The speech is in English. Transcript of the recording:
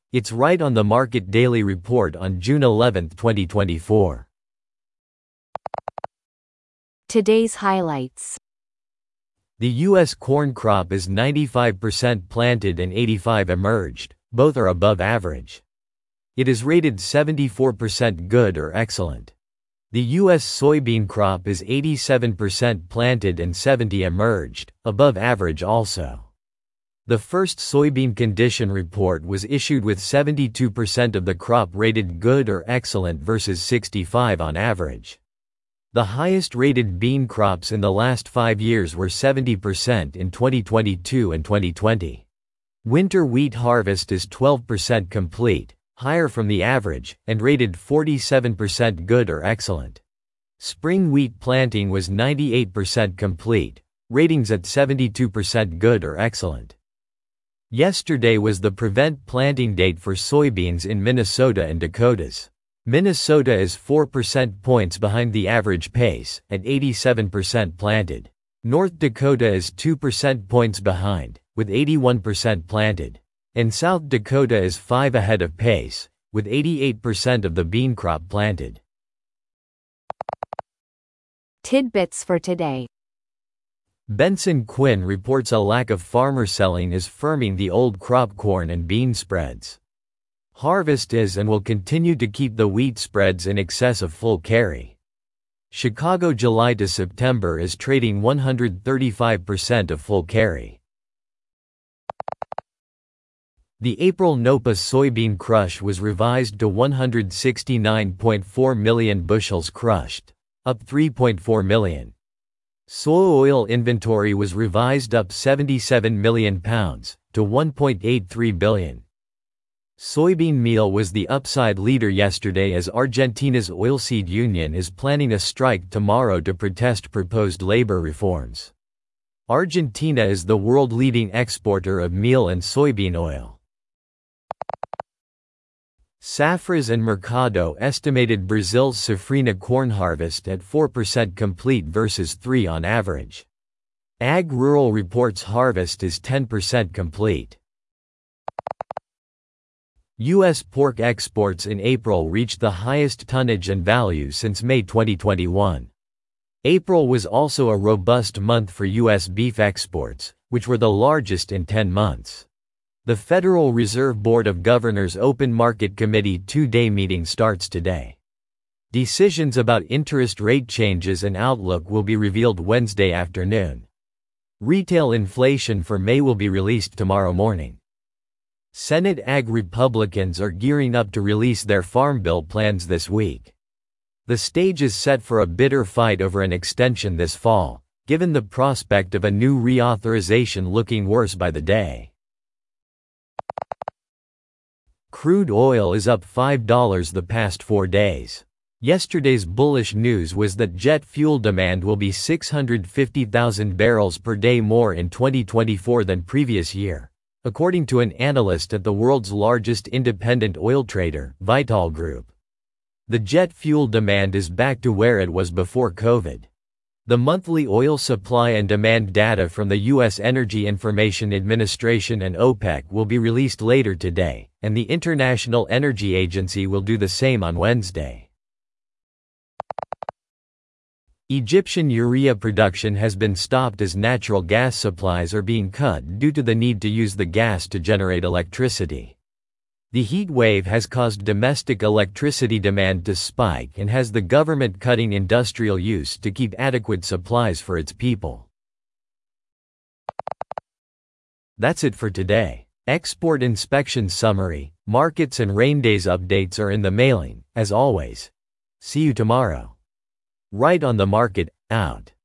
It's right on the market daily report on June 11, 2024. Today's highlights. The U.S. corn crop is 95% planted and 85% emerged, both are above average. It is rated 74% good or excellent. The U.S. soybean crop is 87% planted and 70% emerged, above average also. The first soybean condition report was issued with 72% of the crop rated good or excellent versus 65% on average. The highest rated bean crops in the last 5 years were 70% in 2022 and 2020. Winter wheat harvest is 12% complete, higher from the average, and rated 47% good or excellent. Spring wheat planting was 98% complete, ratings at 72% good or excellent. Yesterday was the prevent planting date for soybeans in Minnesota and Dakotas. Minnesota is 4% points behind the average pace, at 87% planted. North Dakota is 2% points behind, with 81% planted. And South Dakota is 5% ahead of pace, with 88% of the bean crop planted. Tidbits for today. Benson Quinn reports a lack of farmer selling is firming the old crop corn and bean spreads. Harvest is and will continue to keep the wheat spreads in excess of full carry. Chicago July to September is trading 135% of full carry. The April NOPA soybean crush was revised to 169.4 million bushels crushed, up 3.4 million. Soy oil inventory was revised up 77 million pounds, to 1.83 billion. Soybean meal was the upside leader yesterday as Argentina's oilseed union is planning a strike tomorrow to protest proposed labor reforms. Argentina is the world-leading exporter of meal and soybean oil. Safras and Mercado estimated Brazil's safrinha corn harvest at 4% complete versus 3% on average. Ag Rural reports harvest is 10% complete. U.S. pork exports in April reached the highest tonnage and value since May 2021. April was also a robust month for U.S. beef exports, which were the largest in 10 months. The Federal Reserve Board of Governors Open Market Committee two-day meeting starts today. Decisions about interest rate changes and outlook will be revealed Wednesday afternoon. Retail inflation for May will be released tomorrow morning. Senate Ag Republicans are gearing up to release their Farm Bill plans this week. The stage is set for a bitter fight over an extension this fall, given the prospect of a new reauthorization looking worse by the day. Crude oil is up $5 the past 4 days. Yesterday's bullish news was that jet fuel demand will be 650,000 barrels per day more in 2024 than previous year, according to an analyst at the world's largest independent oil trader, Vitol Group. The jet fuel demand is back to where it was before COVID. The monthly oil supply and demand data from the U.S. Energy Information Administration and OPEC will be released later today, and the International Energy Agency will do the same on Wednesday. Egyptian urea production has been stopped as natural gas supplies are being cut due to the need to use the gas to generate electricity. The heat wave has caused domestic electricity demand to spike and has the government cutting industrial use to keep adequate supplies for its people. That's it for today. Export inspection summary, markets and rain days updates are in the mailing, as always. See you tomorrow. Right on the market, out.